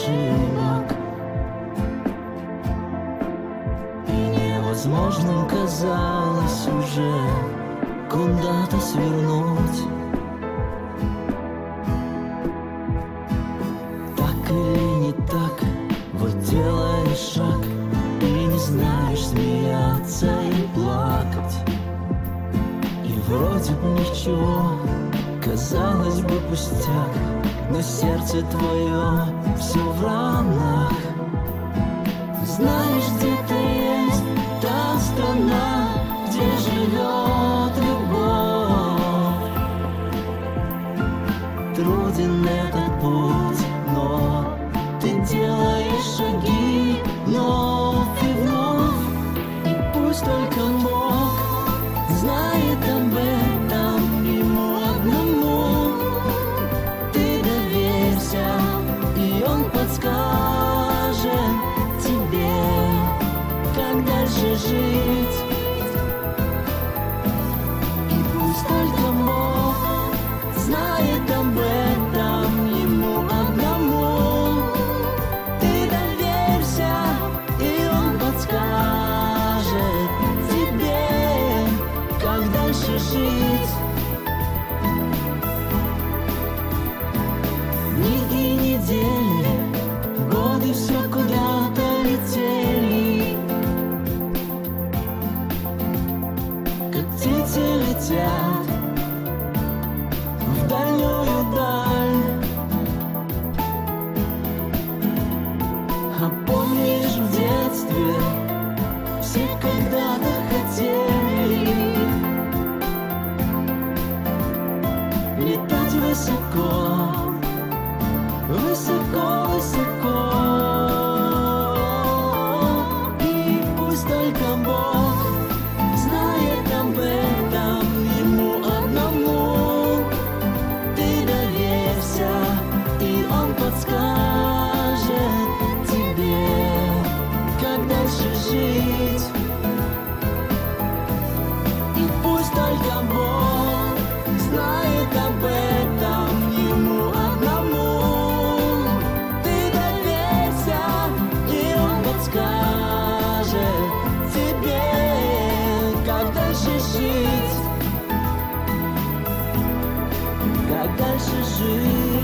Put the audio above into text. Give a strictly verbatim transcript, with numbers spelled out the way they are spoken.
ошибок, и невозможным казалось уже куда-то свернуть. Так или не так, вот делаешь шаг и не знаешь, смеяться и плакать. И вроде бы ничего, казалось бы пустяк, но сердце твое все в ранах. Знаешь, где-то есть та страна, где живет любовь. Труден этот путь, но ты делаешь шаги вновь и вновь. И пусть только Бог знает об этом, ему одному ты доверься, и он подскажет тебе, как дальше жить. И пусть только Бог знает об этом, ему одному ты доверься, и он подскажет тебе, как дальше жить. Дни и недели, годы все куда-то летели, как птицы летят в дальнюю даль. А помнишь, в детстве все когда-то хотели летать высоко, высоко, высоко. И пусть только Бог знает об этом, ему одному ты доверься, и он подскажет тебе, как дальше жить. И пусть только Бог знает об этом, ему одному ты доверься, и он подскажет тебе, как дальше жить, как дальше жить.